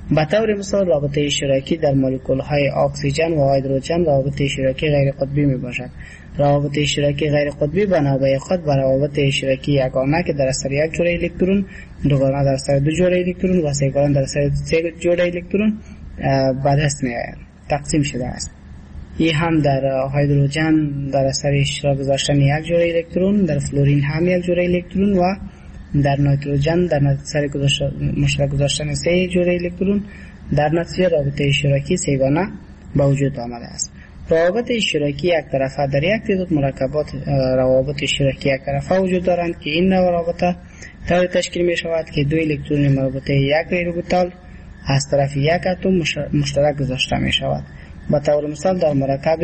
به طور مثال رابطه اشتراکی در مولکول‌های اکسیژن و هیدروژن روابط اشتراکی غیر قطبی می باشد. روابط اشتراکی غیر قطبی بنابرای خود به روابط اشتراکی یگانه که در اثر یک جوړه الکترون، دوگانه در اثر دو جوړه الکترون و سه‌گانه در اثر سه جوړه الکترون به دست می‌آید. تقسیم شده است. این هم در هیدروژن در اثر اشتراک گذاشتن یک جوړه الکترون، در فلورین هم یک جوړه الکترون و در نیتروژن در اثر مشترک گذاشتن سه جوړه الکترون در نتیجه رابطه اشتراکی سه‌گانه به وجود آمده است. روابط اشتراکی یک طرفه در یک تعداد مرکبات روابط اشتراکی یک طرفه وجود دارند که این نوع رابطه طوری تشکیل می شود که دو الکترون مربوطه یک اوربیتال از طرف یک اتم مشترک گذاشته می شود. به طور مثال در مرکب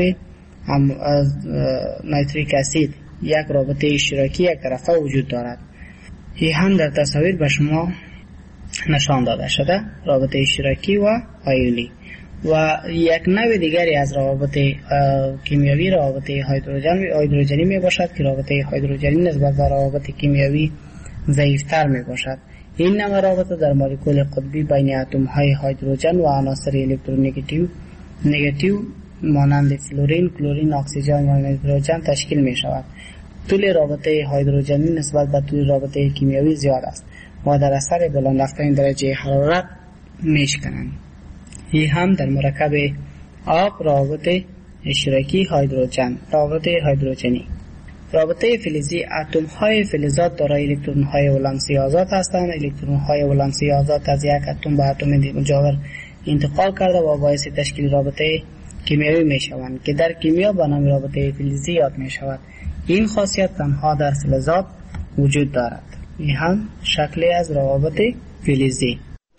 نیتریک اسید یک رابطه اشتراکی یک طرفه وجود دارد. این هم در تصاویر به شما نشان داده شده، رابطه اشتراکی و آیونی. و یک نوع دیگری از روابط کیمیایی روابط هیدروژنی می باشد که رابطه هیدروژنی نسبت به روابط کیمیایی ضعیفتر می باشد. این نوع رابطه در مولکول قطبی بین اتم های هیدروژن و عناصر الکترونگیتیو مانند فلورین، کلورین، اکسیژن و نیتروژن تشکیل می شود. طول رابطه هیدروژنی نسبت به طول رابطه کیمیایی زیاد است و در اثر بلند رفتن درجه حرارت میشکنند. این هم در مرکب آب روابط اشتراکی هیدروژن. روابط هیدروژنی رابطه فلزی اتم های فلزات دارای الکترون های ولانسی آزاد هستند. الکترون های ولانسی آزاد از یک اتم به اتم مجاور انتقال کرده و باعث تشکیل رابطه کیمیایی می شوند که در کیمیا به نام رابطه فلزی یاد می شود. این خاصیت تنها در فلزات وجود دارد. این هم شکلی از روابط فلزی.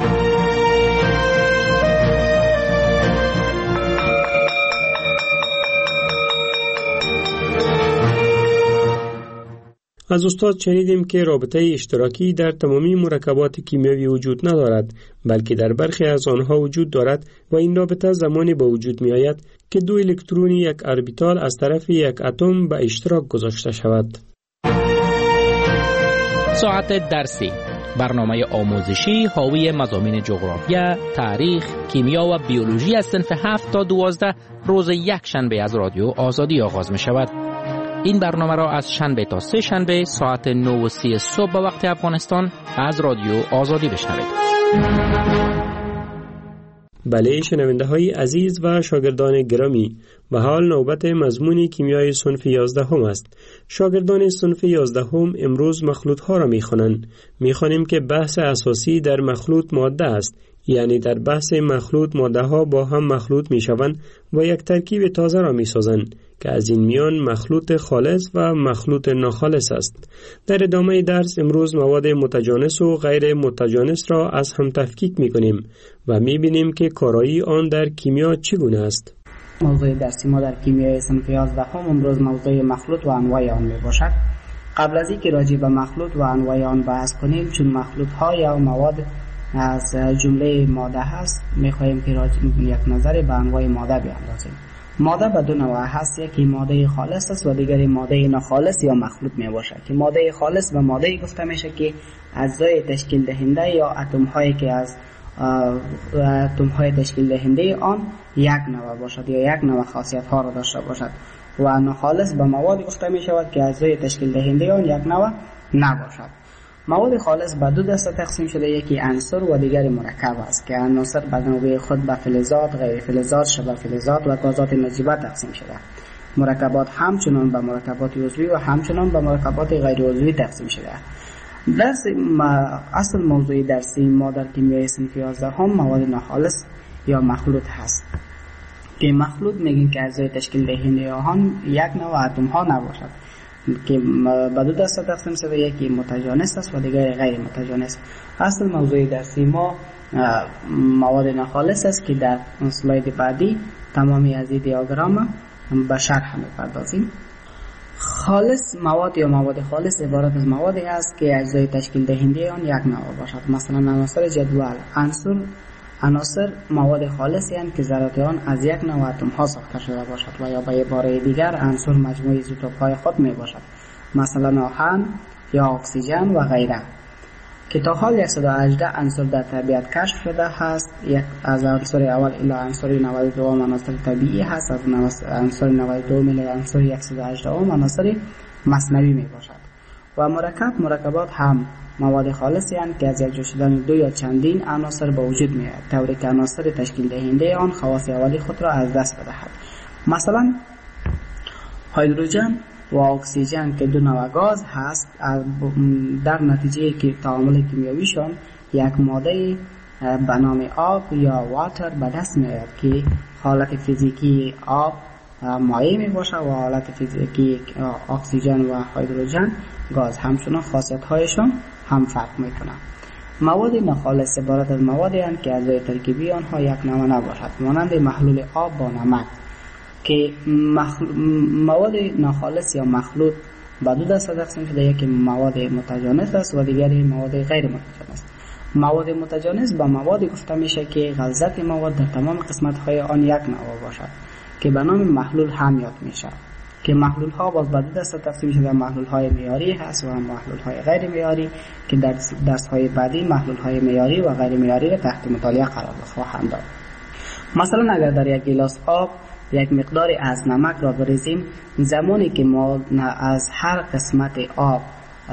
از استاد شنیدیم که رابطه اشتراکی در تمامی مرکبات کیمیایی وجود ندارد، بلکه در برخی از آنها وجود دارد و این رابطه زمانی به وجود می آید که دو الکترون یک اربیتال از طرف یک اتم به اشتراک گذاشته شود. ساعت درسی، برنامه آموزشی حاوی مضامین جغرافیا، تاریخ، کیمیا و بیولوژی از صنف 7 تا 12 روز یک شنبه از رادیو آزادی آغاز می شود. این برنامه را از شنبه تا سه شنبه ساعت 9:30 صبح به وقت افغانستان از رادیو آزادی بشنوید. بله شنونده های عزیز و شاگردان گرامی، به حال نوبت مضمون کیمیای صنف 11 هم است. شاگردان صنف 11 هم امروز مخلوط ها را می خوانند. می خوانیم که بحث اساسی در مخلوط ماده است، یعنی در بحث مخلوط ماده ها با هم مخلوط می شوند و یک ترکیب تازه را می سازند که از این میان مخلوط خالص و مخلوط ناخالص است. در ادامه درس امروز مواد متجانس و غیر متجانس را از هم تفکیک می کنیم و می بینیم که کارایی آن در کیمیا چگونه است. موضوع درسی ما در کیمیای صنف 11 هم امروز موضوع مخلوط و انواع آن می باشد. قبل از اینکه راجع به مخلوط و انواع آن بحث کنیم، چون مخلوط ها یا مواد از جمله ماده هست، می خواهیم که یک نظر به انواع ماده بیاندازیم. ماده به دو نوع هست، یکی ماده خالص است و دیگری ماده ناخالص یا مخلوط می باشد که ماده خالص به ماده گفته میشه که اجزای تشکیل دهنده یا اتم هایی که از اتم های تشکیل دهنده آن یک نوع باشد یا یک نوع خاصیت ها را داشته باشد و ناخالص به مواد گفته می شود که اجزای تشکیل دهنده آن یک نوع نباشد. مواد خالص به دو دسته تقسیم شده، یکی عنصر و دیگری مرکب است که عناصر به نوبه خود به فلزات، غیر فلزات، شبه فلزات و گازات نجیبه تقسیم شده. مرکبات همچنان به مرکبات عضوی و همچنان به مرکبات غیر عضوی تقسیم شده. درس اصل موضوع درسی ما در کیمیای صنف 11 هم مواد ناخالص یا مخلوط هست که مخلوط میگیم که اجزای تشکیل دهنده آن یک نوع اتم ها نباشد که به دو دسته تقسیم شده، یکی متجانس است و دیگری غیر متجانس. اصل موضوع درسی ما مواد ناخالص است که در اسلاید بعدی تمامی از این دیاگرام به شرح می‌پردازیم. خالص مواد یا مواد خالص عبارت از موادی است که اجزای تشکیل دهنده آن یک نوع باشد. مثلا عناصر جدول، عناصر مواد خالصی هستند که ذرات آن از یک نوع اتم ها ساخته شده باشد و یا به عباره دیگر عنصر مجموعه ایزوتوپ های خود می باشد، مثلا آهن یا اکسیژن و غیره. که تا حال 118 عنصر در طبیعت کشف شده هست. یک از عنصر اول الی عنصر 92 عناصر طبیعی هست، از عنصر 92 الی عنصر 118 عناصر مصنوعی می باشد. و مرکبات هم مواد خالصی هستند که از یک جا شدن دو یا چندین عناصر به وجود می آید، طوری که عناصر تشکیل دهنده آن خواص اولی خود را از دست بدهد. مثلا هیدروژن و اکسیژن که دو نوع گاز هست، در نتیجه که تعامل کیمیاییشان یک ماده به نام آب یا واتر به دست می آید که حالت فیزیکی آب مایع می باشد و حالت فیزیکی اکسیژن و هیدروژن گاز. همچنان خاصیت هایشان هم فرق می کنند. مواد ناخالص عبارت از موادی هستند که اجزای ترکیبی آنها یک نوع نباشد، مانند محلول آب با نمک که مواد ناخالص یا مخلوط به دو دسته تقسیم شده، یکی مواد متجانس است و دیگری مواد غیر متجانس. مواد متجانس به مواد گفته میشه که غلظت مواد در تمام قسمت های آن یک نوع باشد که به نام محلول هم یاد میشه، که محلول ها باز به دو دسته تقسیم شده، محلول های معیاری هست و محلول های غیر معیاری که در درس های بعدی محلول های معیاری و غیر معیاری را تحت مطالعه قرار خواهم داد. مثلا اگر در یک گیلاس آب یک مقداری از نمک را بریزیم، زمانی که ما از هر قسمت آب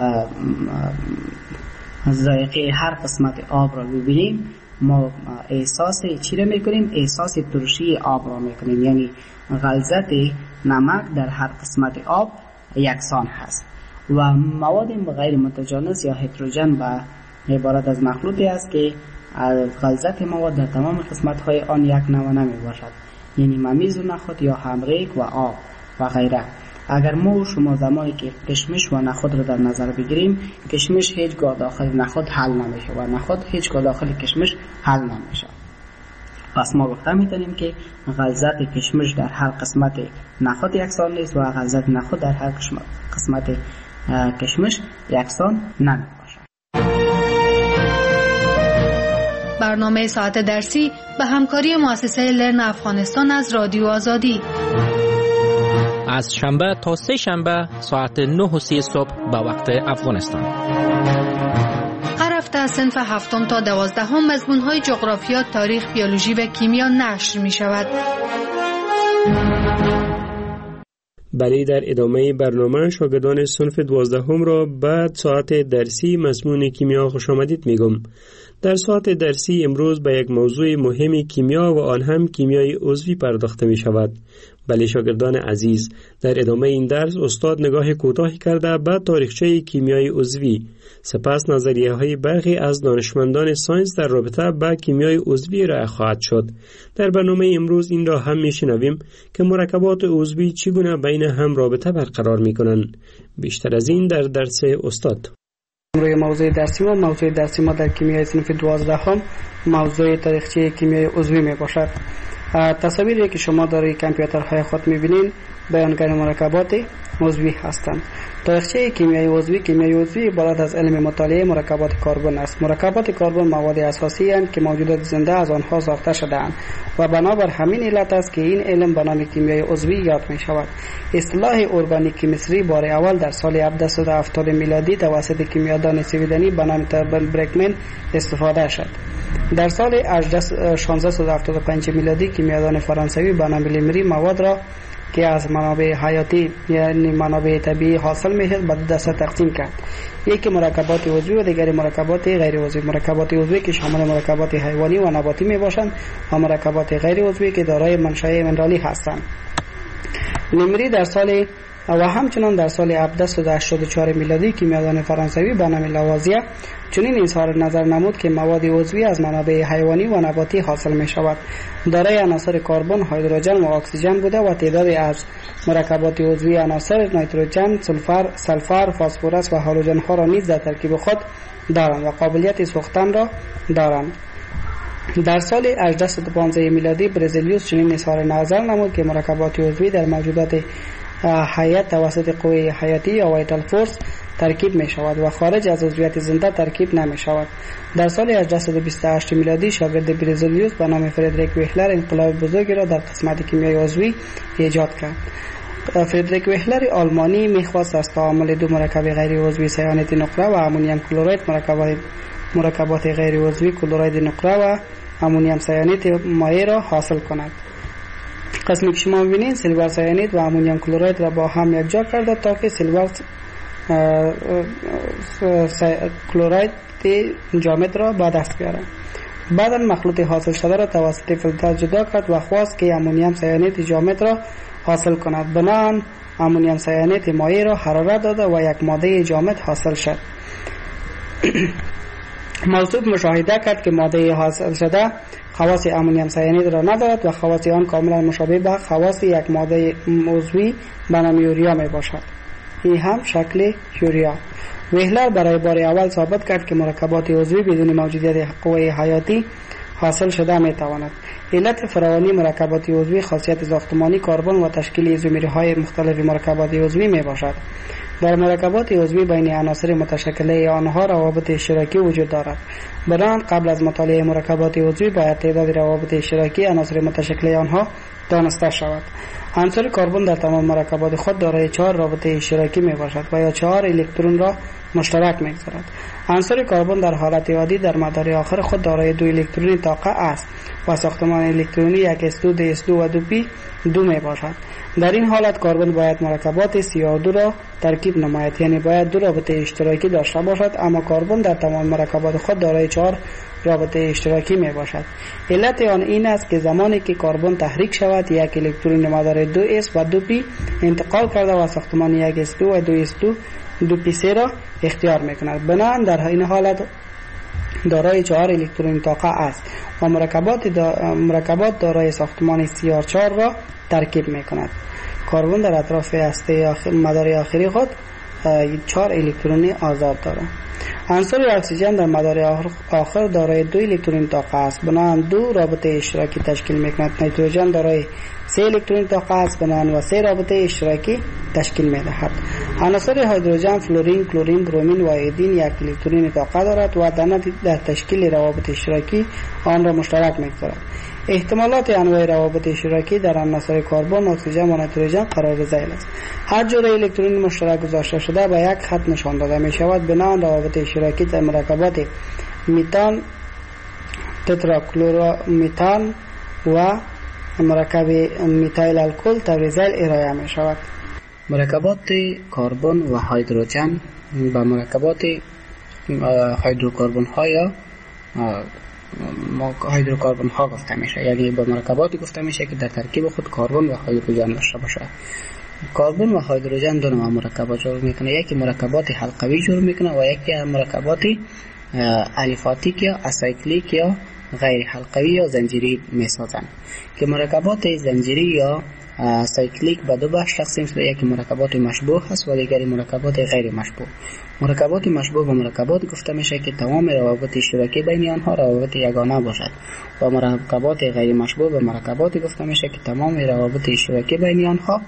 ذائقه هر قسمت آب را ببینیم، ما احساس چی را میکنیم؟ احساس ترشی آب را میکنیم، یعنی غلظت نمک در هر قسمت آب یکسان هست. و مواد غیر متجانس یا هتروژن به عبارت از مخلوطی است که غلظت مواد در تمام قسمت های آن یک نوع نمی باشد، یعنی ممیز و نخود یا همریک و آب و غیره. اگر ما و شما زمانی که کشمش و نخود را در نظر بگیریم، کشمش هیچگاه داخل نخود حل نمیشه و نخود هیچگاه داخل کشمش حل نمیشه. پس ما گفته میتونیم که غلظت کشمش در هر قسمت نخود یکسان نیست و غلظت نخود در هر قسمت کشمش یکسان نمیباشد. برنامه ساعت درسی به همکاری مؤسسه لرن افغانستان از رادیو آزادی از شنبه تا سه شنبه ساعت 9:30 صبح به وقت افغانستان. هر هفته از صنف 7 تا 12 مضمون‌های جغرافیا، تاریخ، بیولوژی و کیمیا نشر می‌شود. بله، در ادامه برنامه شاگردان صنف 12 را بعد ساعت درسی مضمون کیمیا خوش آمدید میگم. در ساعت درسی امروز به یک موضوع مهم کیمیا و آن هم کیمیای عضوی پرداخته می شود. بله شاگردان عزیز، در ادامه این درس استاد نگاه کوتاهی کرده به تاریخچه کیمیای عضوی، سپس نظریه های برخی از دانشمندان ساینس در رابطه با کیمیای عضوی را خواهد شد. در برنامه امروز این را هم میشنویم که مرکبات عضوی چگونه بین هم رابطه برقرار می کنند. بیشتر از این در درس استاد. روی موضوع درسی ما در کیمیای صنف 12 موضوع تاریخچه کیمیای عضوی می باشد. تصاویری که شما در کامپیوترهای خود می‌بینید بیانگر مرکبات عضوی هستند. تاریخچه کیمیای عضوی عبارت از علم مطالعه مرکبات کربن است. مرکبات کربن مواد اساسی هستند که موجودات زنده از آنها ساخته شده‌اند و بنابر همین علت است که این علم به نام کیمیای عضوی یاد می‌شود. اصطلاح ارگانیک کیمستری بار اول در سال 1770 میلادی توسط کیمیادان سویدنی به نام تربن برکمن استفاده شد. در سال 1675 میلادی کیمیادان فرانسوی به نام لیمری مواد را که از منابع حیاتی یعنی منابع طبیعی حاصل می‌شد به دو دسته تقسیم کرد. یکی مرکبات عضوی و دیگری مرکبات غیر عضوی. مرکبات عضوی که شامل مرکبات حیوانی و نباتی میباشند و مرکبات غیر عضوی که دارای منشأ منرالی هستند. لیمری در سال و همچنان در سال 1784 میلادی کیمیادان فرانسوی به نام لاوازیه چنین اظهار نظر نمود که مواد عضوی از منابع حیوانی و نباتی حاصل می شود. دارای عناصر کربن، هیدروژن و اکسیژن بوده و تعدادی از مرکبات عضوی عناصر نیتروژن، سلفر، فسفرس و هالوژن ها را نیز در ترکیب خود دارند و قابلیت سوختن را دارند. در سال 1815 میلادی برزیلیوس چنین اظهار نظر نمود که مرکبات عضوی در موجودات حیات توسط قوه حیاتی یا وایتال فورس ترکیب می شود و خارج از عضویت زنده ترکیب نمی شود. در سال 1828 میلادی شاگرد برزیلیوس به نام فردریک ویهلر انقلاب بزرگی را در قسمت کیمیای عضوی ایجاد کرد. فردریک ویهلر آلمانی میخواست از تعامل دو مرکب غیر عضوی سیانت نقره و امونیم کلورید مرکبات غیر عضوی کلراید نقره و امونیم سیانید مایع را حاصل کند. قسمی که شما می‌بینید سیلور سیانید و امونیم کلراید را با هم یکجا کرده تا که سیلور کلراید جامد را به دست بیارد. بعدا مخلوط حاصل شده را توسط فیلتر جدا کرد و خواست که امونیم سیانید جامد را حاصل کند. بنابراین امونیم سیانید مایع را حرارت داده و یک ماده جامد حاصل شد. موضوع مشاهده کرد که ماده حاصل شده خواص امونیم سیانید را ندارد و خواص آن کاملا مشابه به خواص یک ماده عضوی به نام یوریا می باشد. این هم شکل یوریا. وهلر برای بار اول ثابت کرد که مرکبات عضوی بدون موجودیت قوه حیاتی حاصل شده می تواند. علت فراوانی مرکبات عضوی خاصیت ساختمانی کربن و تشکیل ایزومرهای مختلف مرکبات عضوی می باشد. در مرکبات عضوی بین عناصر متشکله آنها روابط اشتراکی وجود دارد. بنابراین قبل از مطالعه مرکبات عضوی باید تعداد روابط اشتراکی عناصر متشکله آنها دانسته شود. عنصر کربن در تمام مرکبات خود دارای 4 رابطه اشتراکی می باشد و یا 4 الکترون را مشترک می‌گذارد. عنصر کربن در حالت عادی در مدار آخر خود دارای 2 الکترون طاقه است و ساختمان الکترونی 1s2 2s2 و 2p2 می باشد. در این حالت کربن باید مرکبات CH2 را ترکیب نماید، یعنی باید 2 رابطه اشتراکی داشته باشد، اما کربن در تمام مرکبات خود دارای 4 رابطه اشتراکی می باشد. علت آن این است که زمانی که کربن تحریک شود یک الکترون مدار 2s و 2p انتقال کرده و ساختمان 1s2 و 2s2 2p3 را اختیار می کند. بنابراین در این حالت دارای 4 الکترون طاقه است و مرکبات دارای ساختمان CR4 را ترکیب می کند. کربن در اطراف هسته مدار آخری خود 4 الکترون آزاد دارد. عنصر اکسیژن در مدار آخر دارای 2 الکترون طاقه است، بنابراین 2 رابطه اشتراکی تشکیل می کند. نیتروژن دارای 3 الکترون طاقه است، بنابراین و 3 رابطه اشتراکی تشکیل می دهد. عناصر هیدروژن فلورین، کلورین، برومین و ایودین 1 الکترون طاقه دارد و در تشکیل روابط اشتراکی آن را مشترک می گذارد. احتمالات انواع روابط اشتراکی در عناصر کربن، اکسیژن و نیتروژن قرار ذیل است. هر جور الکترون مشترک گذاشته شده به یک خط نشان داده می شود. بنابراین روابط اشتراکی در مرکبات میتان، تتراکلورمیتان و مرکب میتایل الکل طور ذیل ارائه می شود. مرکبات کربن و هیدروژن با مرکبات هیدروکربن ها یا هیدروکربن ها گفته میشه، یعنی با مرکباتی گفته میشه که در ترکیب خود کربن و هیدروژن داشته باشه. کربن و هیدروژن دو نوع مرکبات جور میکنه، یکی مرکبات حلقوی جور میکنه و یکی مرکبات الیفاتیک یا اسایکلیک یا غیر حلقوی یا زنجیری میسازند. که مرکبات زنجیری یا سایکلیک به دو بخش تقسیم شده، یکی مرکبات مشبوه هست و دیگری مرکبات غیر مشبوه. مرکبات مشبوه به مرکبات گفته میشه که تمام روابط اشتراکی بین آنها روابط یگانه باشد و مرکبات غیر مشبوه به مرکبات گفته میشه که تمام روابط اشتراکی بین آنها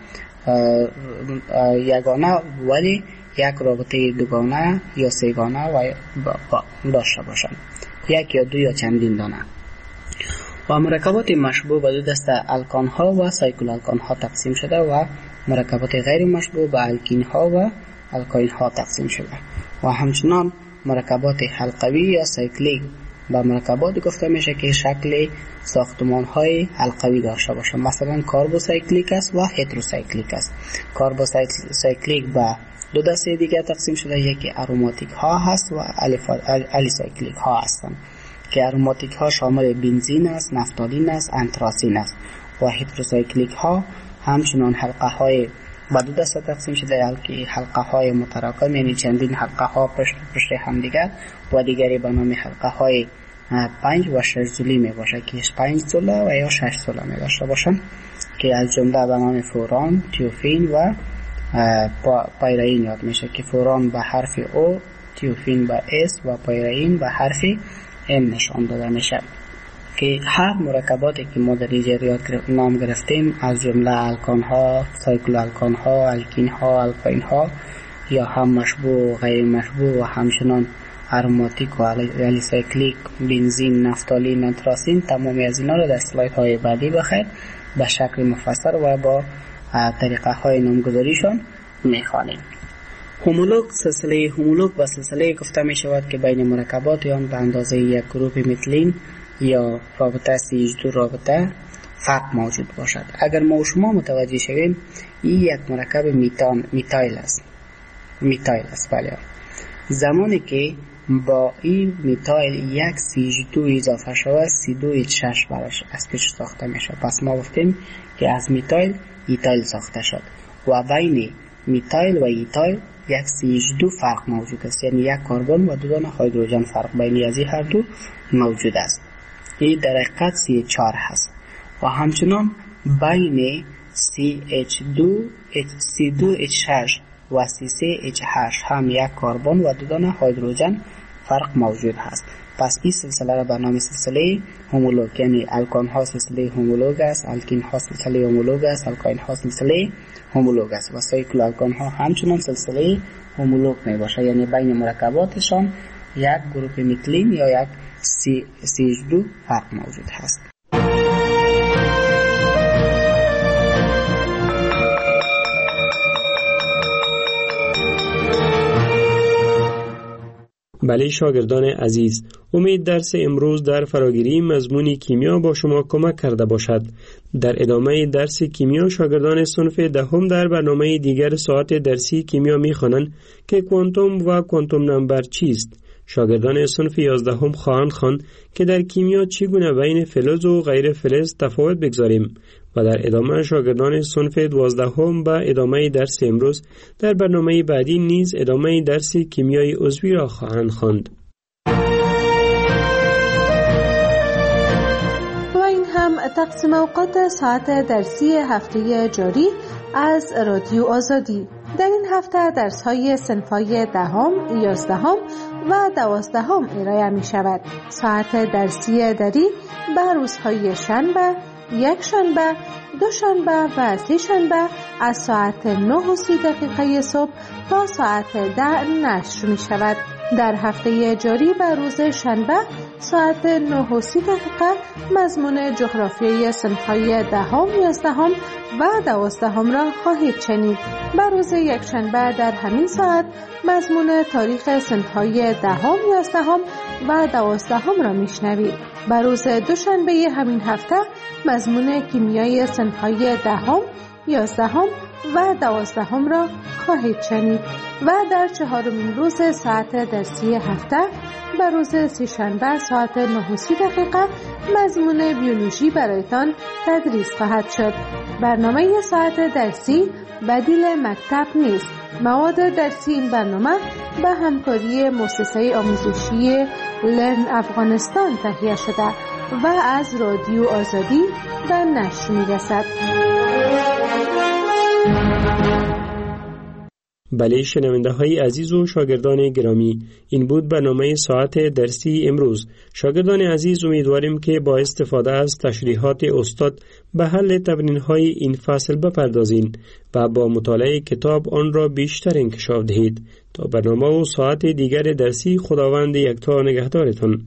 یگانه ولی یک رابطه دوگانه یا سه‌گانه و داشته باشند، یک یا دو یا چندین دانه. و مرکبات مشبوه به دو دسته الکان ها و سایکل الکان ها تقسیم شده و مرکبات غیر مشبوه به الکین ها و الکاین ها تقسیم شده. و همچنان مرکبات حلقوی یا سایکلیک به مرکبات گفته میشه که شکل ساختمان های حلقوی داشته باشه، مثلا کاربوسایکلیک است و هتروسایکلیک است. کاربوسایکلیک به دو دسته دیگه تقسیم شده، یکی اروماتیک ها هست و الیسایکلیک ها هستند که اروماتیک ها شامل بنزین است، نفتالین است، انتراسین است. و هتروسایکلیک ها همچنان حلقه های به دو دسته تقسیم شده، که حلقه های متراکم یعنی چندین حلقه ها پشت هم دیگر و دیگری به نام حلقه های 5 و 6 زولی می باشه که 5 زوله و یا 6 زوله می داشته باشن که از جمله به نام فوران، تیوفین و پایرین یاد میشه که فوران به حرف او، تیوفین به اس و پایرین به حرف ام نشان داده میشه. که هر مرکباتی که ما در اینجا نام گرفتیم از جمله الکان ها، سایکل الکان ها، الکین ها، الکاین ها یا هم مشبوه و غیر مشبوه و همچنان اروماتیک و الیسایکلیک، بنزین، نفتالین، انتراسین، تمامی از اینا رو در اسلاید های بعدی بخیر به شکل مفصل و با طریقه های نامگذاریشان میخوانیم. هومولوگ، سلسله هومولوگ و سلسله گفته می شود که بین مرکبات آن به اندازه یک گروپ متیلین یا رابطه CH2 رابطه فرق موجود باشد. اگر ما و شما متوجه شویم این یک مرکب میتایل است. بله. زمانی که با این میتایل یک CH2 اضافه شود C2H6 براش از پیش ساخته می شود. پس ما گفتیم که از میتایل ایتایل ساخته شد و بین میتایل و ایتایل یک CH2 فرق موجود است، یعنی یک کربن و 2 دانه هیدروژن فرق بین از این هر دو موجود است. این در حقیقت CH4 هست و همچنان بین C2H6 و C3H8 هم یک کربن و 2 دانه هیدروژن فرق موجود هست. پس این سلسله را به نام سلسله هومولوگ، یعنی الکان ها سلسله هومولوگ است، الکین ها سلسله هومولوگ است، الکاین ها سلسله هومولوگ است و سایکل الکان ها همچنان سلسله هومولوگ می باشه، یعنی بین مرکباتشان یک گروپ میتیلین یا یک CH2 فرق موجود هست. بله شاگردان عزیز، امید درس امروز در فراگیری مضمون کیمیا با شما کمک کرده باشد. در ادامه درس کیمیا شاگردان صنف دهم در برنامه دیگر ساعت درسی کیمیا می‌خوانند که کوانتوم و کوانتوم نمبر چیست. شاگردان صنف 11 هم خواهند خواند که در کیمیا چگونه بین فلز و غیر فلز تفاوت بگذاریم و در ادامه شاگردان صنف 12 هم به ادامه درس امروز در برنامه بعدی نیز ادامه درس کیمیای عضوی را خواهند خواند. و این هم تقسیم اوقات ساعت درسی هفته جاری از رادیو آزادی. در این هفته درس‌های صنف‌های 10، 11 و 12 ارائه می شود. ساعت درسی دری به روزهای شنبه، یک شنبه، دو شنبه و سه شنبه از ساعت 9:30 صبح تا ساعت 10 نشر می شود. در هفته جاری به روز شنبه ساعت 9:30 مضمون جغرافیای صنف‌های 10، 11 و 12 را خواهید شنید. به روز یک شنبه در همین ساعت مضمون تاریخ صنف‌های 10، 11 و 12 را میشنوید. به روز دوشنبه همین هفته مضمون کیمیای صنف‌های 10، 11 و 12 را خواهید شنید و در 4مین روز ساعت درسی هفته به روز سه‌شنبه ساعت 9:30 مضمون بیولوژی برایتان تدریس خواهد شد. برنامه ساعت درسی بدیل مکتب نیست. مواد درسی این برنامه به همکاری مؤسسه آموزشی لرن افغانستان تهیه شده و از رادیو آزادی به نشر می‌رسد. بله شنونده های عزیز و شاگردان گرامی، این بود برنامه ساعت درسی امروز. شاگردان عزیز امیدواریم که با استفاده از تشریحات استاد به حل تمرین های این فصل بپردازین و با مطالعه کتاب آن را بیشتر انکشاف دهید. تا برنامه و ساعت دیگر درسی خداوند یکتا نگهدارتان.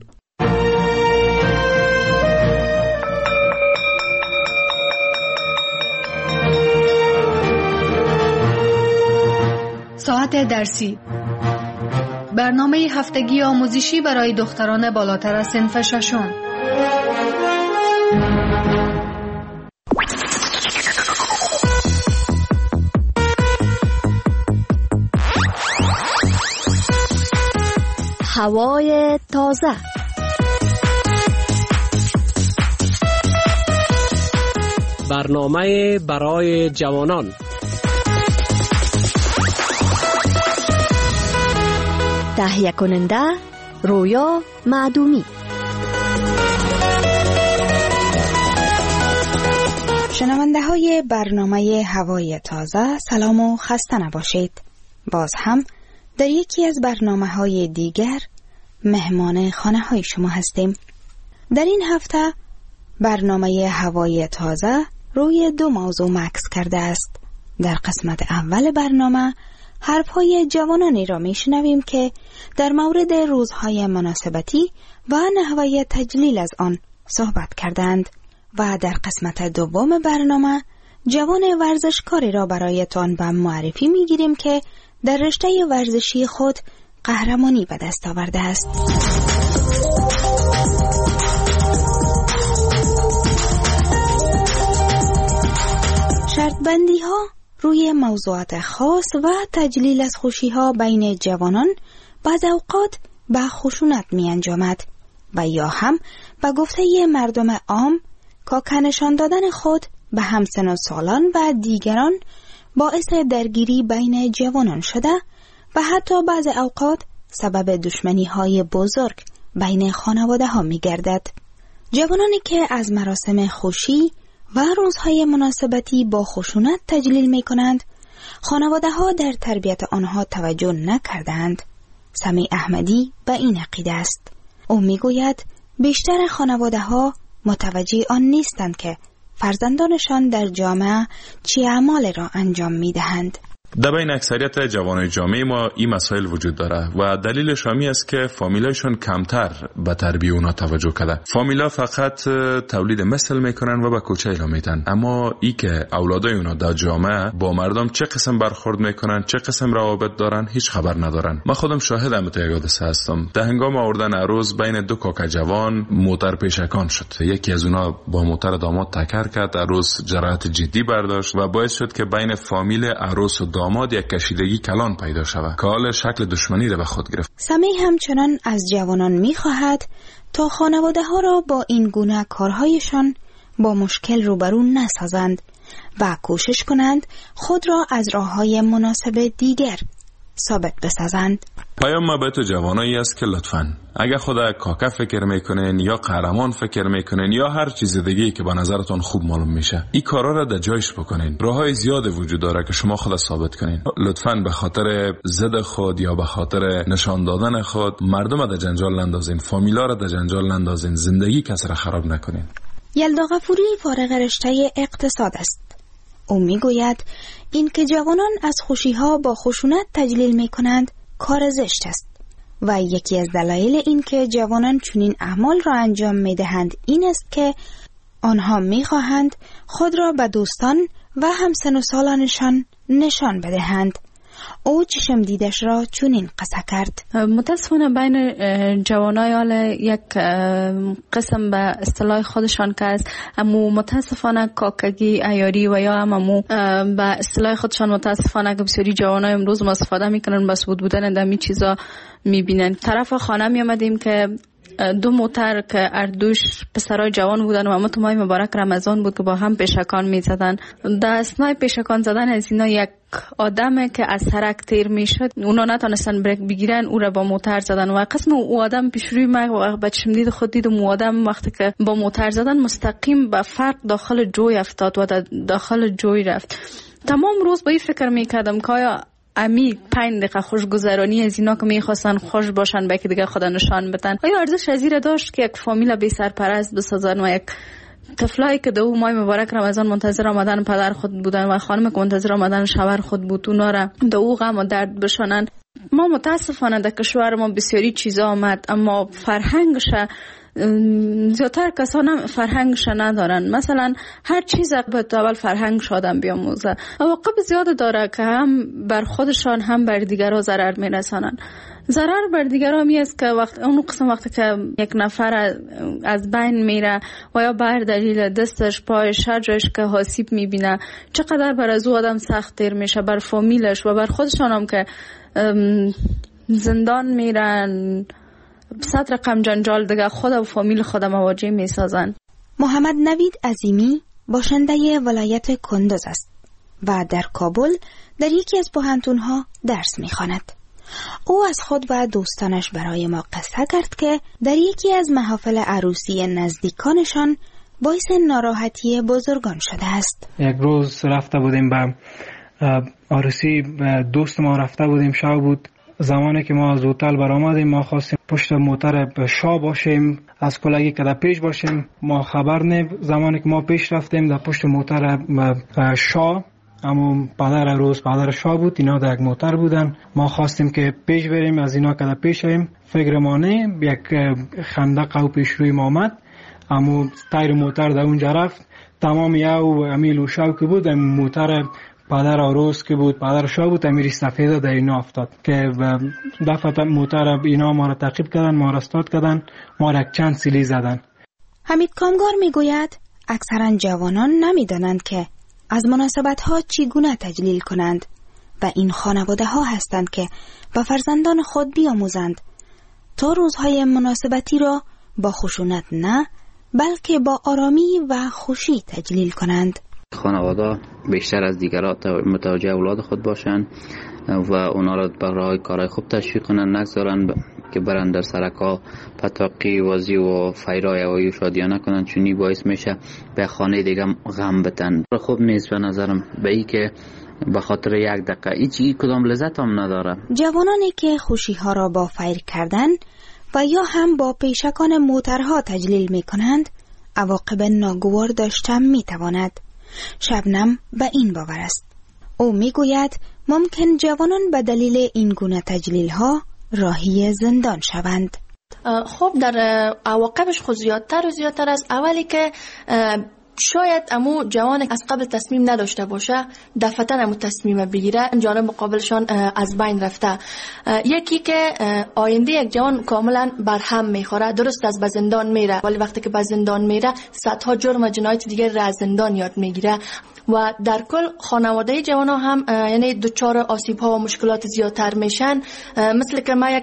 ساعت درسی، برنامه هفتگی آموزشی برای دختران بالاتر از صنف ششم. هوای تازه، برنامه برای جوانان، تهیه کننده رویا معدومی. شنونده های برنامه هوای تازه سلام و خسته نباشید. باز هم در یکی از برنامه های دیگر مهمان خانه های شما هستیم. در این هفته برنامه هوای تازه روی 2 موضوع مکث کرده است. در قسمت اول برنامه حرفهای جوانانی را میشنویم که در مورد روزهای مناسبتی و نحوه تجلیل از آن صحبت کردند و در قسمت دوم برنامه جوان ورزشکاری را برایتان به معرفی میگیریم که در رشته ورزشی خود قهرمانی به دست آورده است. شرطبندی ها روی موضوعات خاص و تجلیل از خوشی ها بین جوانان بعض اوقات به خشونت می انجامد و یا هم به گفته مردم عام که نشان دادن خود به همسن و سالان و دیگران باعث درگیری بین جوانان شده و حتی بعض اوقات سبب دشمنی های بزرگ بین خانواده ها می گردد. جوانانی که از مراسم خوشی و روزهای مناسبتی با خشونت تجلیل می کنند، خانواده ها در تربیت آنها توجه نکردند. سمیع احمدی به این عقیده است. او می گوید بیشتر خانواده ها متوجه آن نیستند که فرزندانشان در جامعه چه اعمال را انجام می دهند. در بین اکثریت جوانای جامعه ما این مسائل وجود داره و دلیلش همی است که فامیلایشون کمتر به تربیت اونا توجه کرده. فامیلا فقط تولید مثل میکنن و به کوچه ایلا میتن، اما ای که اولادای اونا در جامعه با مردم چه قسم برخورد میکنن، چه قسم روابط دارن، هیچ خبر ندارن. من خودم شاهدم تو یک حادثه هستم. در هنگام آوردن عروس بین دو کاکا جوان موتر پیشکان شد. یکی از اونا با موتر داماد تکر کرد، عروس جراحت جدی برداشت و باعث شد که بین فامیل عروس و داماد یک کشیدگی کلان پیدا شود که حال شکل دشمنی را به خود گرفت. سمیع همچنان از جوانان می‌خواهد تا خانواده ها را با این گونه کارهایشان با مشکل روبرو نسازند و کوشش کنند خود را از راه‌های مناسب دیگر ثابت بسازند. پیام ما به تو جوانایی است که لطفاً اگر خدا کاکا فکر میکنین یا قهرمان فکر میکنین یا هر چیز دیگه‌ای که به نظرتون خوب معلوم میشه، این کارا را در جایش بکنین. راههای زیاد وجود داره که شما خود ثابت کنین. لطفاً به خاطر ضد خود یا به خاطر نشان دادن خود مردم در جنجال نندازین، فامیلا را در جنجال نندازین، زندگی کس را خراب نکنین. یلدا غفوری فارغ رشته اقتصاد است. او میگوید این که جوانان از خوشی‌ها با خشونت تجلیل میکنند کار زشت است و یکی از دلایل این که جوانان چنین اعمال را انجام میدهند این است که آنها میخواهند خود را به دوستان و همسن و سالانشان نشان بدهند. او چشم دیدش را چنین قصه کرد. متاسفانه بین جوانای حال یک قسم به اصطلاح خودشان که است، اما متاسفانه کاکگی عیاری و یا همو به اصطلاح خودشان متاسفانه که بسیاری جوانای امروز استفاده میکنن، بس بودن دمی چیزا میبینن. طرف خانه می آمدیم که دو موتر که اردوش پسرای جوان بودن و اما تو ماه مبارک رمضان بود که با هم پیشکان می زدن. در اثنای پیشکان زدن از اینا یک آدمه که از سرک تیر می شد، اونا نتونستن بریک بگیرن، او را با موتر زدن و قسم او آدم پیش روی من با چشم دید خود دیدم او آدم وقتی که با موتر زدن مستقیم به فرق داخل جوی افتاد و داخل جوی رفت. تمام روز با این فکر می کردم که آیا امی 5 دقیقه خوشگذرانی از اینا که میخواستن خوش باشن به که دیگه خدا نشان بدن، آیا ارزش از این داشت که یک فامیل بی سرپرست بسازن و یک طفلایی که دو ماه مبارک رمضان منتظر آمدن پدر خود بودن و خانم که منتظر آمدن شوهر خود بود اونا را دو غم و درد بشنن؟ ما متاسفانه در کشور ما بسیاری چیزا آمد اما فرهنگش زیادتر کسان فرهنگش ندارن. مثلا هر چیز باید اول فرهنگش آدم بیاموزه. عواقب زیاد داره که هم بر خودشان هم بر دیگرها ضرر میرسانن. ضرر بر دیگرها می است که اون قسم وقتی که یک نفر از بین میره و یا بر دلیل دستش پایش هر جایش که آسیب میبینه چقدر بر از او آدم سخت تیر میشه، بر فامیلش و بر خودشان هم که زندان میرن، صد رقم جنجال دیگه خود و فامیل خود مواجه می سازن. محمد نوید عظیمی باشنده ولایت کندوز است و در کابل در یکی از پوهنتون‌ها درس می خواند. او از خود و دوستانش برای ما قصه کرد که در یکی از محافل عروسی نزدیکانشان باعث ناراحتی بزرگان شده است. یک روز رفته بودیم به عروسی دوست ما، رفته بودیم شب بود. زمانی که ما از هتل برآمدیم ما خواستیم پشت موتر شاه باشیم، از کلگی که در پیش باشیم. ما خبر نه، زمانی که ما پیش رفتیم در پشت موتر شاه، اما پدر عروس پدر شاه بود، اینا در یک موتر بودن. ما خواستیم که پیش بریم، از اینا که در پیش شویم فکر ما نه، یک خندق او پیش روی ما آمد، اما تایر موتر در اونجا رفت. تمام یاو امیل و شاو که بود موتر پدر آروز که بود، پدر شاه بود، امیر سفید در اینا افتاد که دفعه موتر اینا ما را تعقیب کردن، ما را استاد کردن، ما را چند سیلی زدن. حمید کامگار میگوید اکثرا جوانان نمیدانند که از مناسبت ها چگونه تجلیل کنند و این خانواده ها هستند که به فرزندان خود بیاموزند تا روزهای مناسبتی را با خشونت نه بلکه با آرامی و خوشی تجلیل کنند. خانواده بیشتر از دیگران متوجه اولاد خود باشند و اونا را برای کارهای خوب تشویق کنند، نگذارند که برن در سرکا پتاقی وازی و فیرای و شادیانه کنند، چونی باعث میشه به خانه دیگه غم بتن. خوب نیست به نظرم، به ای که به خاطر یک دقیقه هیچ کدام لذت هم نداره. جوانانی که خوشی ها را با فیر کردن و یا هم با پیشکان موترها تجلیل می کنند عواقب ناگوار داشته می تواند. شبنم به این باور است. او می گوید ممکن جوانان به دلیل این گونه تجلیل ها راهی زندان شوند. خب در عواقبش خود زیادتر و زیادتر است. اولی که شاید امو جوان از قبل تصمیم نداشته باشه دفعتاً امو تصمیم بگیره، جانب مقابلشان از بین رفته. یکی که آینده یک جوان کاملا برهم میخوره، درست از زندان میره ولی وقتی که به زندان میره صدها جرم و جنایت دیگر را از زندان یاد میگیره و در کل خانواده جوان ها هم یعنی دچار آسیب ها و مشکلات زیادتر میشن. مثل که ما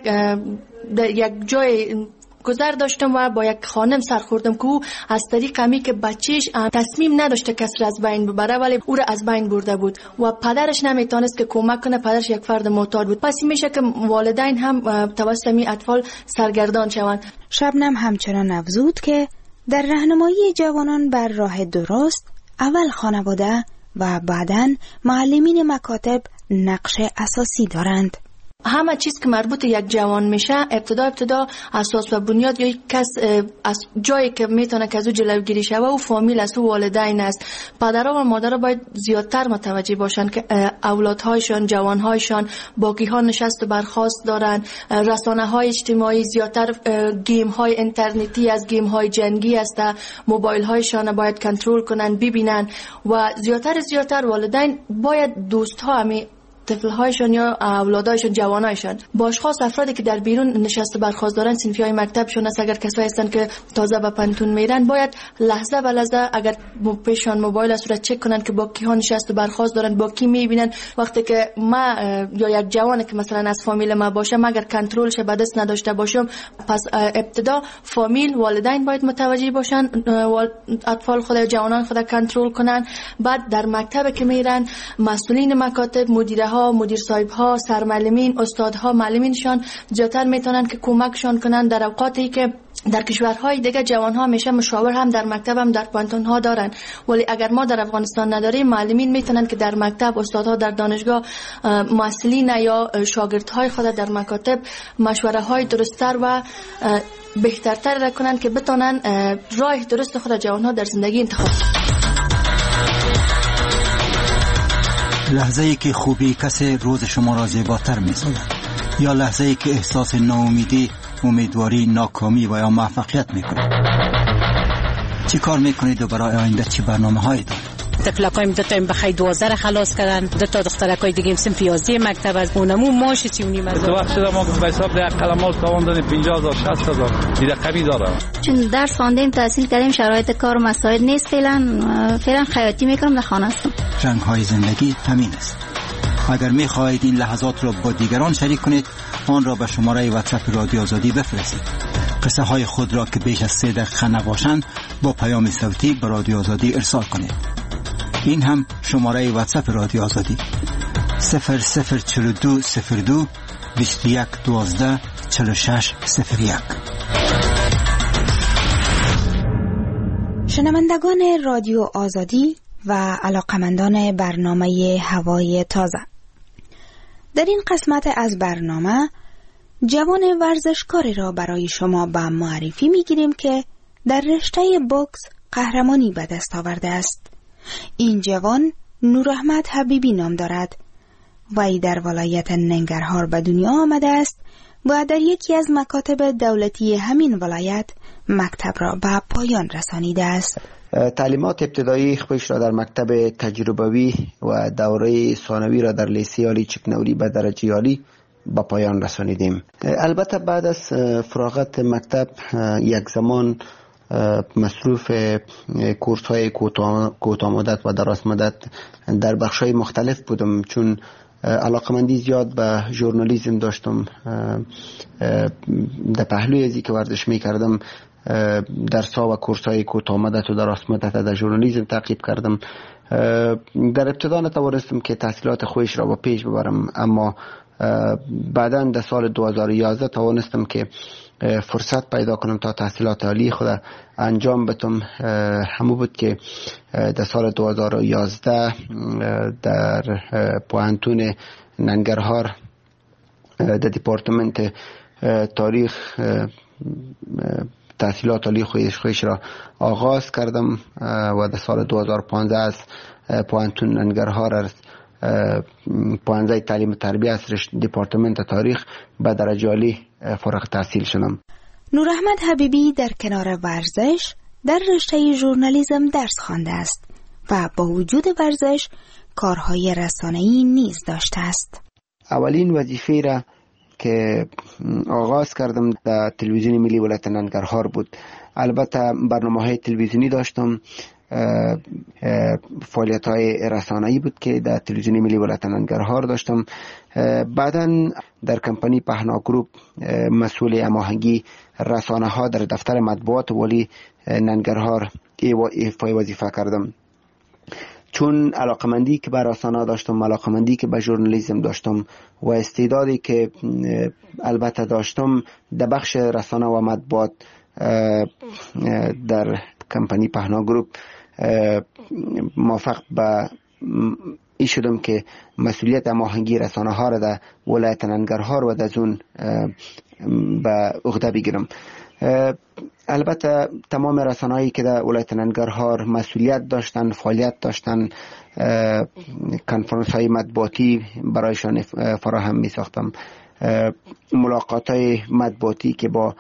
یک جای گذر داشتم و با یک خانم سر خوردم که او از طریق همی که بچهش تصمیم نداشته کسی از بین ببره ولی او را از بین برده بود و پدرش نمیتونست که کمک کنه، پدرش یک فرد معتاد بود. پس میشه که والدین هم توسط این اطفال سرگردان شوند. شبنم همچنان افزود که در راهنمایی جوانان بر راه درست اول خانواده و بعداً معلمین مکاتب نقش اساسی دارند. همه چیز که مربوط یک جوان میشه ابتدا اساس و بنیاد یا کس از جایی که میتونه که از او جلوگیری شوه و فامیل است و والدین است. پدرها و مادرها باید زیادتر متوجه باشن که اولادهایشان، جوانهایشان باقی ها نشست و برخاست دارن. رسانه های اجتماعی زیادتر گیم های اینترنتی از گیم های جنگی است، موبایل هایشان باید کنترل کنن ببینن و زیادتر والدین باید دوست ها طفل‌هایشان یا اولادایشان، جوانایشان با اشخاص افرادی که در بیرون نشسته برخاست دارن، صنفی‌های مکتبشون است، اگر کسایی هستن که تازه به پنتون میرن باید لحظه به لحظه اگر پیشان موبایل است را چک کنن که با کی ها نشسته برخاست دارن، با کی میبینن. وقتی که ما یا یک جوانی که مثلا از فامیل ما باشه اگر کنترلش به دست نداشته باشم، پس ابتدا فامیل، والدین باید متوجه باشن، اطفال خود، جوانان خود کنترل کنن. بعد در مکتب که میرن مسئولین مکاتب، مدیر صاحب ها، سرمعلمین، استادها، معلمینشان زیادتر میتونن که کمکشان کنن در اوقاتی که در کشورهای دیگه جوان ها میشه مشاور هم در مکتب هم در پانتون ها دارن، ولی اگر ما در افغانستان نداریم معلمین میتونن که در مکتب، استادها در دانشگاه، مسئولین یا شاگردهای خود در مکاتب مشوره های درست‌تر و بهترتر را کنن که بتونن راه درست خود جوان ها در زندگی انتخاب. لحظه‌ای که خوبی کسی روز شما را زیباتر می‌سازد یا لحظه‌ای که احساس ناامیدی، امیدواری، ناکامی و یا موفقیت می‌کنید. چی کار می‌کنید و برای آینده چی برنامه‌هایی دارید؟ تفلقایم دو تا بخای 12 خلاص کردن، دو تا دخترکای دیگه سنف 11 مکتب از اونمو ماش چونی مزه. تو وقت ما به حساب یک کلمات تواندن 50000 60000 دیگه کمی داره. چون درس خواندیم، تحصیل کردیم، شرایط کار و مسائل نیست، فعلا خیاطی میکنم در خانه هستم. رنگ‌های زندگی همین است. اگر می‌خواهید این لحظات را با دیگران شریک کنید، آن را به شماره واتساپ رادیو آزادی بفرستید. قصه های خود را که بیش از 3 دقیقه نباشند با پیام صوتی به رادیو آزادی ارسال کنید. این هم شماره واتساپ رادیو آزادی 004202 2112 4601. شنوندگان رادیو آزادی و علاقمندان برنامه هوای تازه، در این قسمت از برنامه جوان ورزشکاری را برای شما به معرفی میگیریم که در رشته بوکس قهرمانی به دست آورده است. این جوان نوراحمد حبیبی نام دارد. وی در ولایت ننگرهار به دنیا آمده است و در یکی از مکاتب دولتی همین ولایت مکتب را به پایان رسانیده است. تعلیمات ابتدایی خودش را در مکتب تجربوی و دوره ثانوی را در لیسه عالی چکنوری به درجه عالی به پایان رسانیدیم. البته بعد از فراغت مکتب یک زمان مصروف کورس های کوتاه مدت و دراز مدت در بخش های مختلف بودم، چون علاقمندی زیاد به ژورنالیسم داشتم. در پهلوی ازی که ورزش می کردم درس‌ها و کورس‌های کوتاه مدت و دراز مدت در ژورنالیسم تعقیب کردم. در ابتدا نتوانستم که تحصیلات خودش را با پیش ببرم، اما بعداً در سال 2011 توانستم که فرصت پیدا کنم تا تحصیلات عالی خود انجام بدم. همون بود که در سال 2011 در پوهنتون ننگرهار در دپارتمنت تاریخ تحصیلات عالی خودش را آغاز کردم و در سال 2015 از پوهنتون ننگرهار از پوهنځی تعلیم تربیه از دپارتمنت تاریخ به درجه عالی فارغ التحصیل شدم. نور احمد حبیبی در کنار ورزش در رشته ژورنالیسم درس خوانده است و با وجود ورزش کارهای رسانه‌ای نیز داشته است. اولین وظیفه را که آغاز کردم در تلویزیون ملی ولایت ننگرهار بود. البته برنامه‌های تلویزیونی داشتم، فعالیت‌های رسانه‌ای بود که در تلویزیون ملی ولایت ننگرهار داشتم. بعداً در کمپانی پهنا گروپ مسئول هماهنگی رسانه‌ها در دفتر مطبوعات والی ننگرهار ایفای وظیفه کردم. چون علاقمندی که به رسانه داشتم، علاقمندی که به ژورنالیسم داشتم و استعدادی که البته داشتم در بخش رسانه و مطبوعات در کمپانی پهنا گروپ موفق به این شدم که مسئولیت هماهنگی رسانه ها را در ولایت ننگرهار و در زون به عهده بگیرم. البته تمام رسانه‌هایی که در ولایت ننگرهار مسئولیت داشتن، فعالیت داشتن، کنفرانس های مطبوعاتی برایشان فراهم می ساختم. ملاقات های مطبوعاتی که با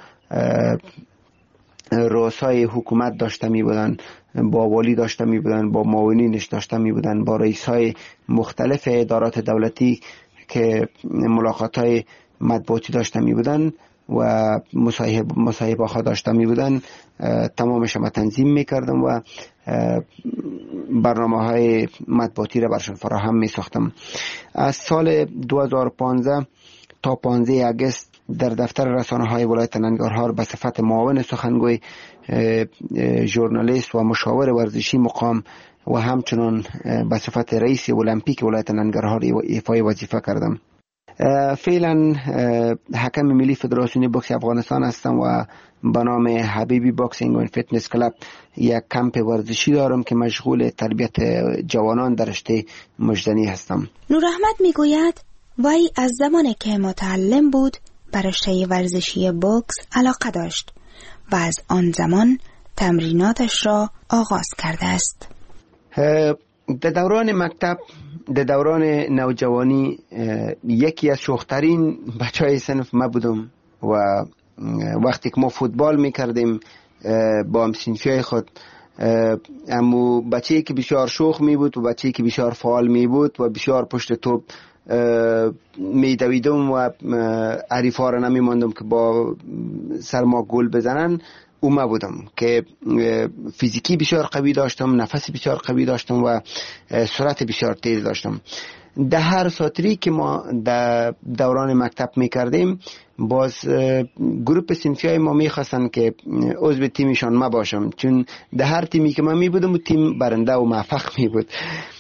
رؤسای حکومت داشته می بودن، با والی داشته می بودن، با معاونینش داشته می بودن، با رئیس های مختلف ادارات دولتی که ملاقات های مطبوعاتی داشته می بودن و مصاحبه ها داشته می بودن، تمامش ما تنظیم می کردم و برنامه های مطبوعاتی را برشان فراهم می ساختم. از سال 2015 تا 15 اگست در دفتر رسانه های ولایت ننگرهار به صفت معاون سخنگوی، ژورنالیست و مشاور ورزشی مقام و همچنان به صفت رئیس المپیک ولایت ننگرهار ایفای وظیفه کردم. فعلا حکم ملی فدراسیون بوکس افغانستان هستم و به نام حبیبی باکسینگ و فیتنس کلاب یک کمپ ورزشی دارم که مشغول تربیت جوانان در رشته مجدنی هستم. نور احمد میگوید وی از زمانی که متعلم بود به رشته ورزشی بوکس علاقه داشت و از آن زمان تمریناتش را آغاز کرده است. در دوران مکتب، در دوران نوجوانی، یکی از شوخترین بچهای صنف ما بودم و وقتی که ما فوتبال میکردیم با همسنفیای خود، اما بچه‌ای که بسیار شوخ می بود و بچه‌ای که بسیار فعال می بود و بسیار پشت توپ می دویدم و حریفا را نمی ماندم که با سر ما گل بزنن. اوما بودم که فیزیکی بسیار قوی داشتم، نفس بسیار قوی داشتم و سرعت بسیار تیز داشتم. در هر ساتری که ما در دوران مکتب می کردیم، باز گروپ صنفیای ما می خواستن که عضو تیمشان ما باشم، چون در هر تیمی که من می بودم تیم برنده و موفق می بود.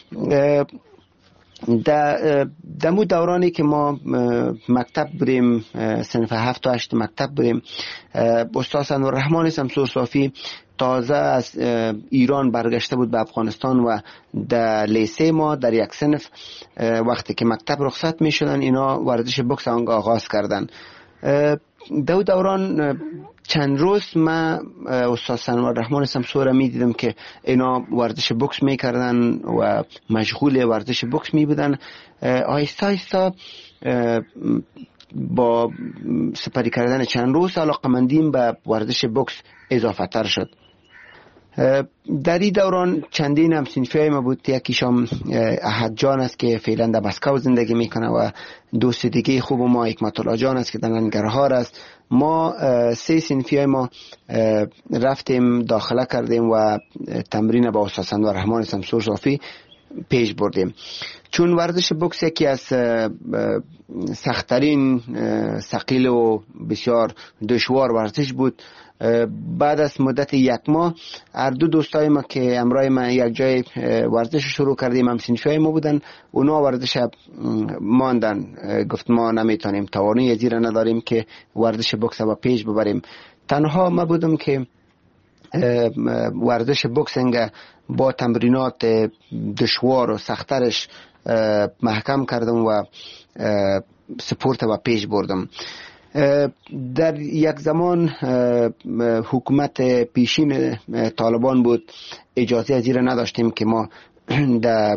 در مو دورانی که ما مکتب بریم، صنف 7 و 8 مکتب بریم، استاد انورالرحمن شمسور صافی تازه از ایران برگشته بود به افغانستان و در لیسه ما در یک صنف وقتی که مکتب رخصت می شدن اینا ورزش بوکس آغاز کردن. در دوران چند روز من استاد انورالرحمن شمسور می دیدم که اینا ورزش بوکس می کردن و مشغول ورزش بوکس می بودن. آهسته آهسته با سپری کردن چند روز علاقمندیم به ورزش بوکس اضافه تر شد. در این دوران چندین همسنفی ما بود. یکیشم احد جان است که فعلا در مسکو زندگی میکنه و دوست دیگه خوب ما حکمت الله جان است که در ننگرهار است. ما سه صنفی ما رفتیم داخله کردیم و تمرین با استاد انور رحمان شمسور صافی پیش بردیم. چون ورزش بوکس یکی از سخت‌ترین، ثقیل و بسیار دشوار ورزش بود، بعد از مدت یک ماه هر دو دوستای ما که همراه ما یک جای ورزش شروع کردیم، هم صنفی ما بودن، اونا ورزش ماندن، گفت ما نمیتونیم، توانایی زیرا نداریم که ورزش بوکس با پیش ببریم. تنها ما بودم که ورزش بوکسینگ با تمرینات دشوار و سخترش محکم کردم و سپورت و پیش بردم. در یک زمان حکومت پیشین طالبان بود، اجازه از این نداشتیم که ما در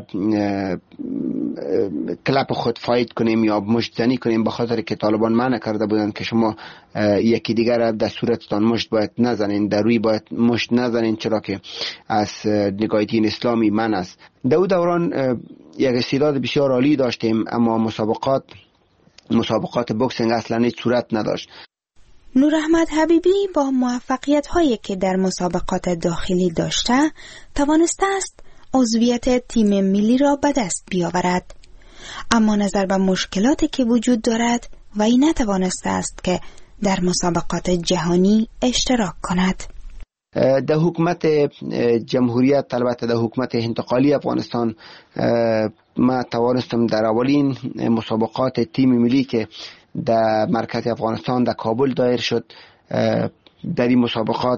کلاب خود فاید کنیم یا مشت زنی کنیم، بخاطر که طالبان منع کرده بودن که شما یکی دیگر در صورتتان مشت باید نزنین، در روی باید مشت نزنین، چرا که از نگاه دین اسلامی منع است. در اون دوران یک استعداد بسیار عالی داشتیم، اما مسابقات بوکسینگ اصلا هیچ صورت نداشت. نور احمد حبیبی با موفقیت هایی که در مسابقات داخلی داشته توانسته است عضویت تیم ملی را به دست بیاورد، اما نظر به مشکلاتی که وجود دارد و این نتوانسته است که در مسابقات جهانی اشتراک کند. در حکومت جمهوریت، البته در حکومت انتقالی افغانستان، ما توانستم در اولین مسابقات تیم ملی که در مرکز افغانستان در کابل دایر شد، در این مسابقات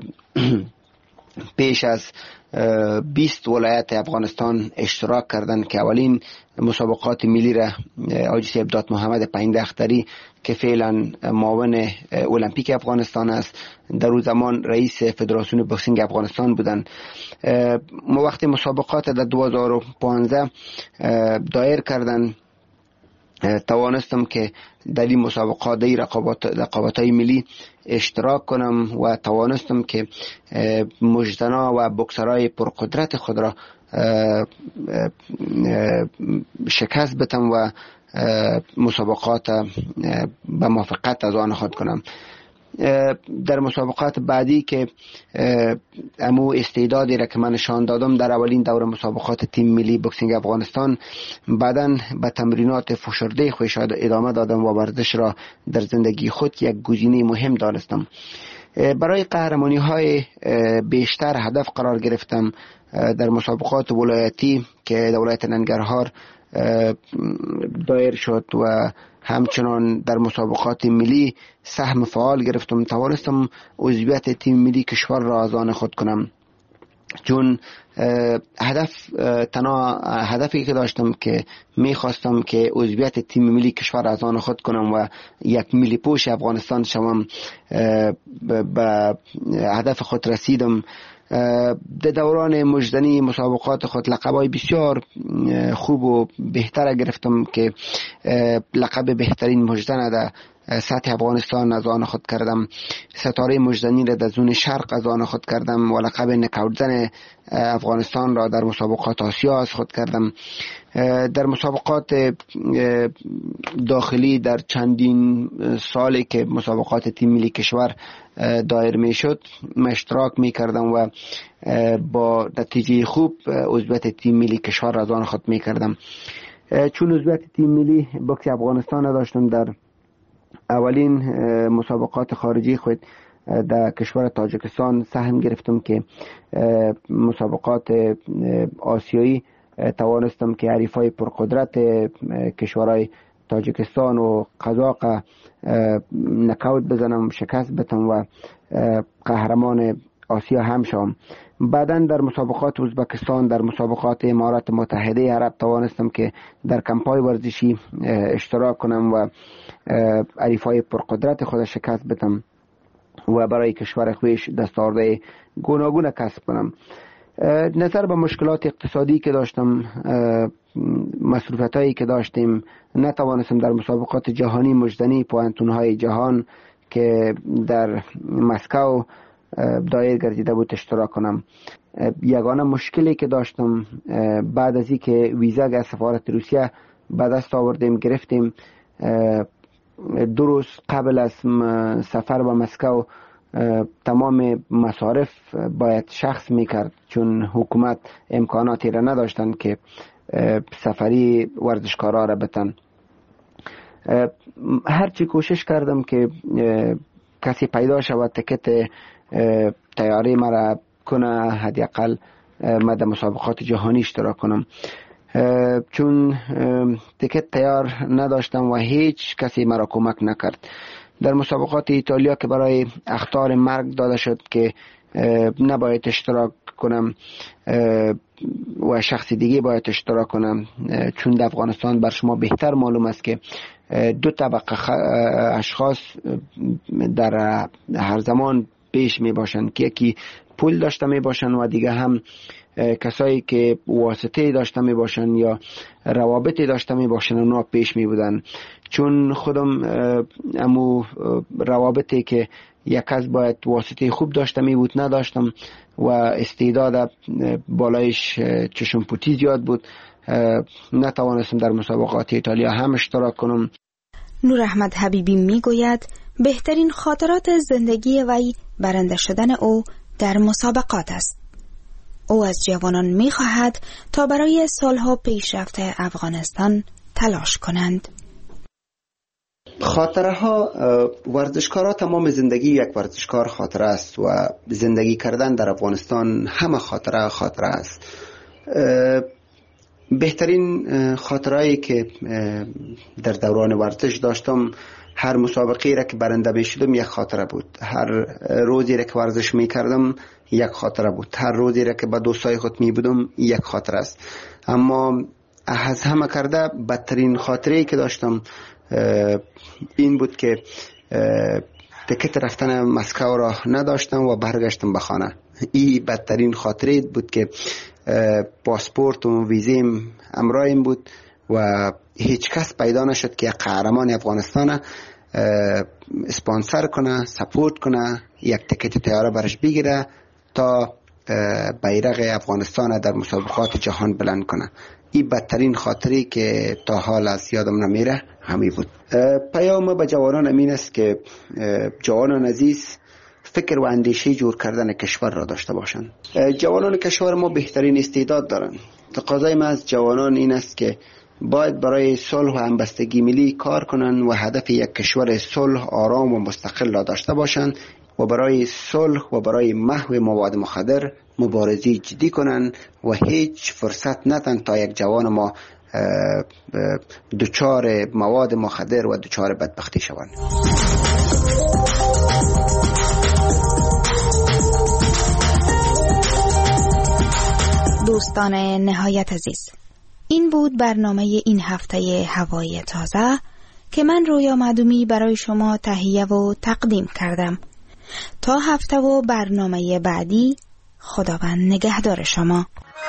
پیش از 20 ولایت افغانستان اشتراک کردند که اولین مسابقات ملی را حاجی صاحب دات محمد پایینده اختری که فعلا معاون المپیک افغانستان است، در اون زمان رئیس فدراسیون بوکسینگ افغانستان بودند. ما وقتی مسابقات در 2015 دایر کردند، توانستم که در این مسابقات در رقابت‌های ملی اشتراک کنم و توانستم که مجدنا و بوکسرای پرقدرت خود را شکست بدم و مسابقات به موافقت از آن خود کنم. در مسابقات بعدی که امو استعدادی را که من نشان دادم در اولین دور مسابقات تیم ملی بوکسینگ افغانستان، بعداً به تمرینات فشرده خودش ادامه دادم و ورزش را در زندگی خود یک گزینه مهم دانستم. برای قهرمانی های بیشتر هدف قرار گرفتم. در مسابقات ولایتی که در ولایت ننگرهار دایر شد و همچنان در مسابقات ملی سهم فعال گرفتم، توانستم عضویت تیم ملی کشور را از آن خود کنم. چون هدفی که داشتم که میخواستم که عضویت تیم ملی کشور از آن خود کنم و یک ملی پوش افغانستان شوم، به هدف خود رسیدم. در دوران مجدنی مسابقات خود لقبای بسیار خوب و بهتر گرفتم که لقب بهترین مجدن در سطح افغانستان از آن خود کردم، ستاره مجدنی را در زون شرق از آن خود کردم و لقب نکاوتزن افغانستان را در مسابقات آسیا از خود کردم. در مسابقات داخلی در چندین سالی که مسابقات تیم ملی کشور دایر می شد من اشتراک می کردم و با نتیجه خوب عضویت تیم ملی کشور از آن خود می کردم. چون عضویت تیم ملی بوکس افغانستان داشتم، در اولین مسابقات خارجی خود در کشور تاجیکستان سهم گرفتم که مسابقات آسیایی توانستم که حریفای پرقدرت کشورهای تاجیکستان و قزاق نکاوت بزنم، شکست بدم و قهرمان آسیا هم شوم. بعداً در مسابقات ازبکستان، در مسابقات امارات متحده عرب توانستم که در کمپای ورزشی اشتراک کنم و حریفای پرقدرت خود شکست بدم و برای کشور خویش دستاوردهای گوناگون کسب کنم. نظر به مشکلات اقتصادی که داشتم، مصروفیتایی که داشتیم، نتوانستم در مسابقات جهانی مجدنی پوانتونهای جهان که در مسکو دایر گردیده بود اشتراک کنم. یگانه مشکلی که داشتم بعد از اینکه ویزا از سفارت روسیه به دست آوردیم گرفتیم، 2 روز قبل از سفر به مسکو تمام مصارف باید شخص میکرد، چون حکومت امکاناتی را نداشتن که سفری ورزشکارا را بتن. هرچی کوشش کردم که کسی پیدا شود تکت تیاری مرا کنه، حداقل من در مسابقات جهانی اشتراک کنم، چون تکت تیار نداشتم و هیچ کسی مرا کمک نکرد. در مسابقات ایتالیا که برای اخطار مرگ داده شد که نباید اشتراک کنم و شخص دیگه باید اشتراک کنم، چون در افغانستان بر شما بهتر معلوم است که 2 طبقه اشخاص در هر زمان پیش می باشند که یکی پول داشته می باشند و دیگه هم کسایی که واسطه داشته می باشند یا روابطی داشته می باشند اونا پیش می بودن. چون خودم امو روابطی که یک از باید واسطه خوب داشته می بود نداشتم و استعداد بالایش چشم پوتی زیاد بود، نتوانستم در مسابقات ایتالیا هم اشتراک کنم. نور احمد حبیبی می گوید بهترین خاطرات زندگی وی برنده شدن او در مسابقات است. او از جوانان می خواهد تا برای صلح و پیشرفت افغانستان تلاش کنند. خاطره ها، ورزشکارا تمام زندگی یک ورزشکار خاطره است و زندگی کردن در افغانستان همه خاطره است. بهترین خاطرهایی که در دوران ورزش داشتم، هر مسابقه را که برنده میشدم یک خاطره بود، هر روزی را که ورزش میکردم یک خاطره بود، هر روزی را که با دوستای خود میبودم یک خاطره است. اما از همه کرده بدترین خاطره‌ای که داشتم این بود که تکت رفتن مسکو را نداشتم و برگشتم به خانه. این بدترین خاطره بود که پاسپورت و ویزیم همراهم بود و هیچ کس پیدا نشد که قهرمان افغانستان اسپانسر کنه، سپورت کنه، یک تکت طیاره برش بگیره تا بیرق افغانستان در مسابقات جهان بلند کنه. این بدترین خاطری که تا حال از یادم نمیره همین بود. پیام به جوانان امین است که جوانان عزیز فکر و اندیشه جور کردن کشور را داشته باشند. جوانان کشور ما بهترین استعداد دارند. تقاضای ما از جوانان این است که باید برای صلح و همبستگی ملی کار کنند و هدف یک کشور صلح، آرام و مستقل را داشته باشند و برای صلح و برای محو مواد مخدر مبارزه جدی کنند و هیچ فرصت ندن تا یک جوان ما دچار مواد مخدر و دچار بدبختی شوند. دوستان نهایت عزیز، این بود برنامه این هفته هوای تازه که من رویا معدومی برای شما تهیه و تقدیم کردم. تا هفته و برنامه بعدی، خداوند نگهدار شما.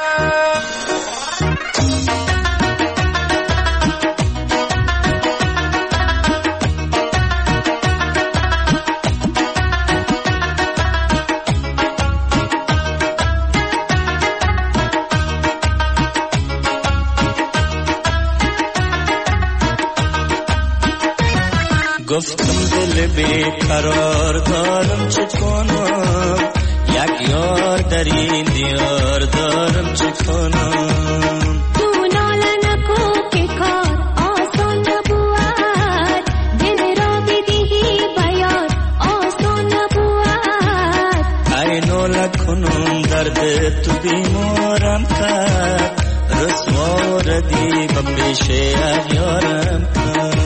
گفتم دل بیقرار دارم چه کنم، یک یار در این دیار دارم چه کنم. تو ناله نکو که کار آسان نبود، دل را بدهی بیار آسان نبود. ای ناله کنم درد تو بیمارم کرد، رسوا ردی بمیشه یارم کرد.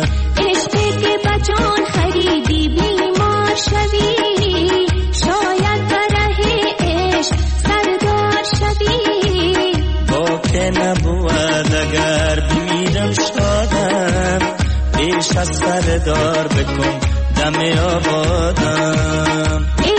جان خریدی بیمار شوی، شاید برای عشق سردار شوی. با که نبود اگر بمیرم شادم، پیش از سردار بکن دم آبادم.